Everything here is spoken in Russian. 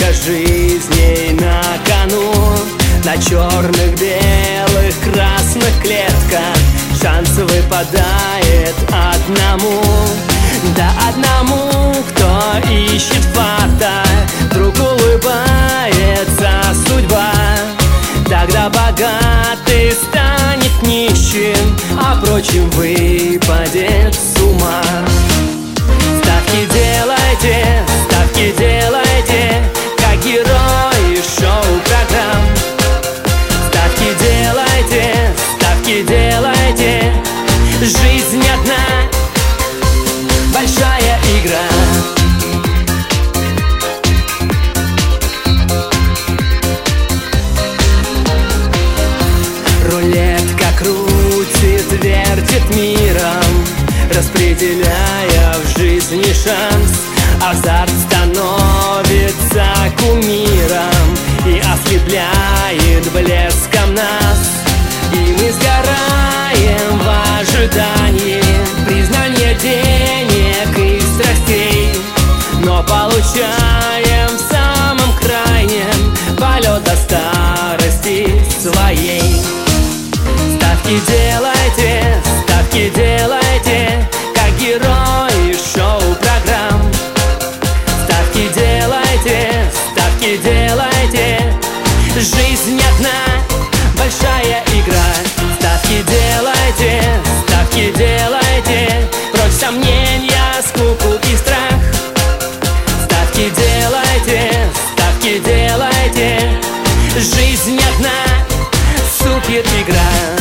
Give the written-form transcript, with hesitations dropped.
Сколько жизней на кону, на черных, белых, красных клетках. Шанс выпадает одному, да одному, кто ищет фарта. Вдруг улыбается судьба, тогда богатый станет нищим, а прочим выпадет с ума. Ставки делайте, как герои шоу-программ. Ставки делайте, жизнь одна, большая игра. Рулетка крутит, вертит миром, распределяя в жизни шанс. Азарт становится кумиром и ослепляет блеском нас. И мы сгораем в ожидании признания денег и страстей, но получаем в самом крайнем полет до старости своей. Ставки делайте, как герои шоу-программ. Ставки делайте, жизнь одна, большая игра. Ставки делайте, прочь сомнения, скуку и страх. Ставки делайте, жизнь одна, супер игра.